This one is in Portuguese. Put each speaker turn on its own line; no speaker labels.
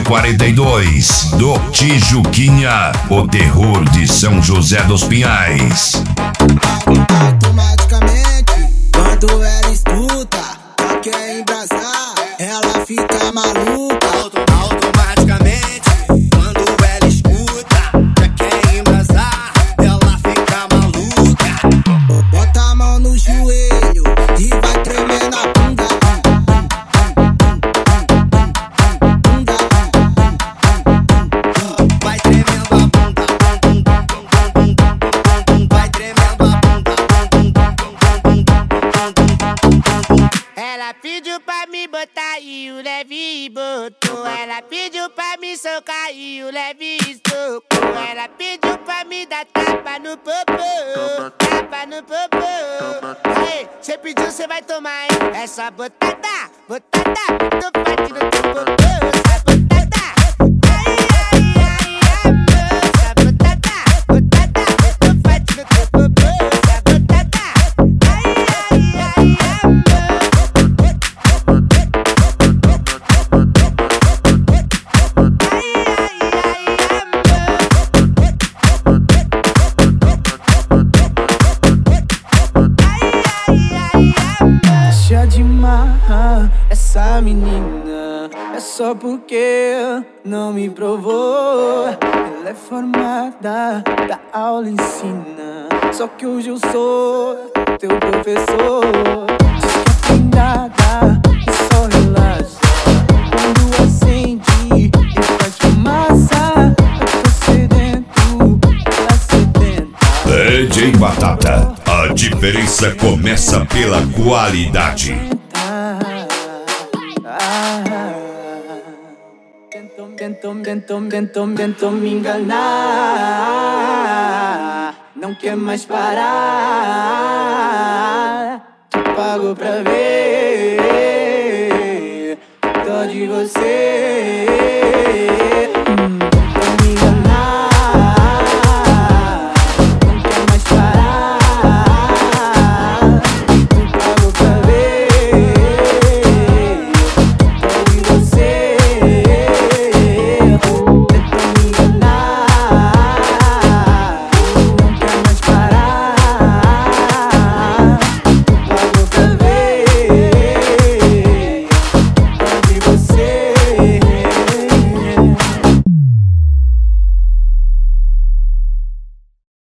42 do Tijuquinha, o terror de São José dos Pinhais.
Automaticamente, quando ela escuta, ela quer embrasar, ela fica maluca. Automaticamente, quando ela escuta, já quer embrasar, ela fica maluca. Bota a mão no joelho e vai tremer na bunda. Vai tremendo a bunda, vai tremendo a bunda. Ela pediu pra me botar e o leve botou. Ela pediu pra me socar e o leve estocou. Ela pediu pra me dar tapa no popô, tapa no popô. Aí, cê pediu, cê vai tomar, hein? Essa botada, botada, muito forte no teu popô. Essa botada, ai, ai, ai, amor. Essa botada, botada, muito forte no teu popô. Essa botada, ai, ai, ai, amor. Deixa de marrar essa menina, é só porque não me provou. Ela é formada, da aula ensina, só que hoje eu sou teu professor. Diz que é prendada e só relaxa quando acende e faz fumaça. Eu tô sedento, tá sedenta.
DJ Batata, a diferença começa pela qualidade.
Tentou me enganar, não quer mais parar. Tu pagou pra ver, dó de você.